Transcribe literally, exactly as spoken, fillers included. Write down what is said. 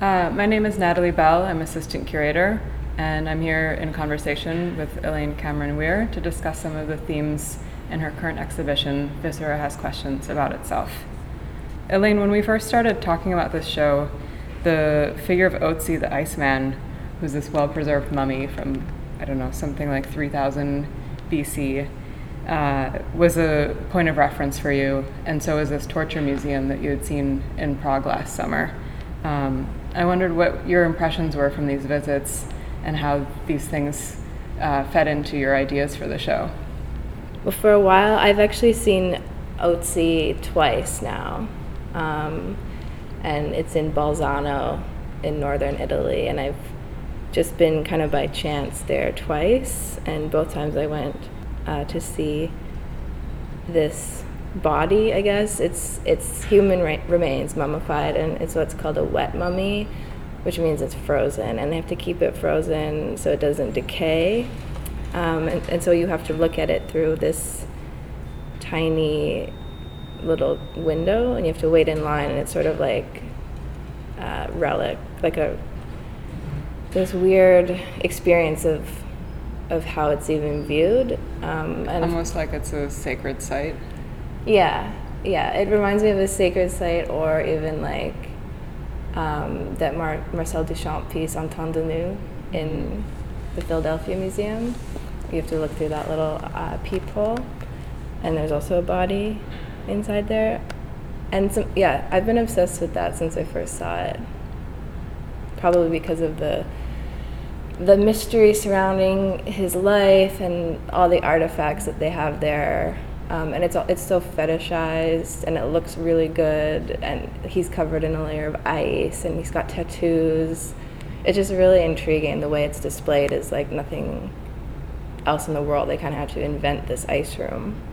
Uh, my name is Natalie Bell. I'm assistant curator, and I'm here in conversation with Elaine Cameron Weir to discuss some of the themes in her current exhibition, Viscera Has Questions About Itself. Elaine, when we first started talking about this show, the figure of Otzi the Iceman, who's this well-preserved mummy from, I don't know, something like three thousand B C, uh, was a point of reference for you, and so is this torture museum that you had seen in Prague last summer. Um, I wondered what your impressions were from these visits and how these things uh, fed into your ideas for the show. Well, for a while, I've actually seen Otzi twice now, um, and it's in Bolzano in northern Italy, and I've just been kind of by chance there twice, and both times I went uh, to see this body, I guess. It's it's human ra- remains, mummified, and it's what's called a wet mummy, which means it's frozen, and they have to keep it frozen so it doesn't decay. Um, and, and so you have to look at it through this tiny little window, and you have to wait in line, and it's sort of like a relic, like a this weird experience of of how it's even viewed. Um, and Almost like it's a sacred site. Yeah, yeah. It reminds me of a sacred site, or even like um, that Mar- Marcel Duchamp piece, Entente de nous, in the Philadelphia Museum. You have to look through that little uh, peephole, and there's also a body inside there. And some, yeah, I've been obsessed with that since I first saw it. Probably because of the the mystery surrounding his life and all the artifacts that they have there. Um, and it's it's so fetishized, and it looks really good, and he's covered in a layer of ice, and he's got tattoos. It's just really intriguing. The way it's displayed is like nothing else in the world. They kind of had to invent this ice room.